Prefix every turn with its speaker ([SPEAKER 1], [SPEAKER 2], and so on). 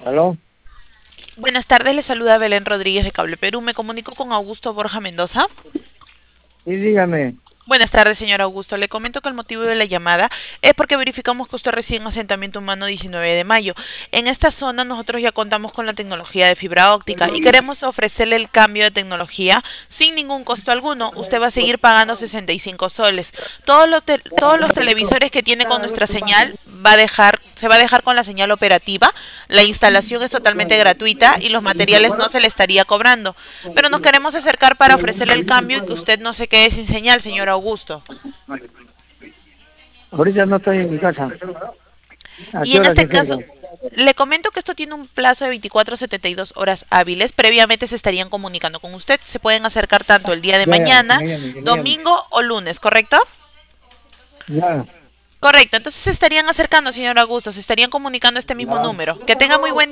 [SPEAKER 1] ¿Aló?
[SPEAKER 2] Buenas tardes, le saluda Belén Rodríguez de Cable Perú. Me comunico con Augusto Borja Mendoza.
[SPEAKER 1] Sí, dígame.
[SPEAKER 2] Buenas tardes, señor Augusto. Le comento que el motivo de la llamada es porque verificamos que usted reside en asentamiento humano 19 de mayo. En esta zona nosotros ya contamos con la tecnología de fibra óptica y queremos ofrecerle el cambio de tecnología sin ningún costo alguno. Usted va a seguir pagando 65 soles. Todos los televisores que tiene con nuestra señal se va a dejar con la señal operativa. La instalación es totalmente gratuita y los materiales no se le estaría cobrando. Pero nos queremos acercar para ofrecerle el cambio y que usted no se quede sin señal, señor Augusto.
[SPEAKER 1] Ahorita no estoy en mi casa. ¿A
[SPEAKER 2] Y
[SPEAKER 1] qué
[SPEAKER 2] en
[SPEAKER 1] hora se
[SPEAKER 2] este
[SPEAKER 1] acerca?
[SPEAKER 2] caso, le comento que esto tiene un plazo de 24 a 72 horas hábiles. Previamente se estarían comunicando con usted. Se pueden acercar tanto el día de
[SPEAKER 1] Ya, que
[SPEAKER 2] mañana,
[SPEAKER 1] me llame, que me llame.
[SPEAKER 2] domingo o lunes, ¿correcto?
[SPEAKER 1] Ya,
[SPEAKER 2] Correcto, entonces se estarían acercando, señor Augusto, se estarían comunicando a este mismo
[SPEAKER 1] ya.
[SPEAKER 2] número. Que tenga muy buen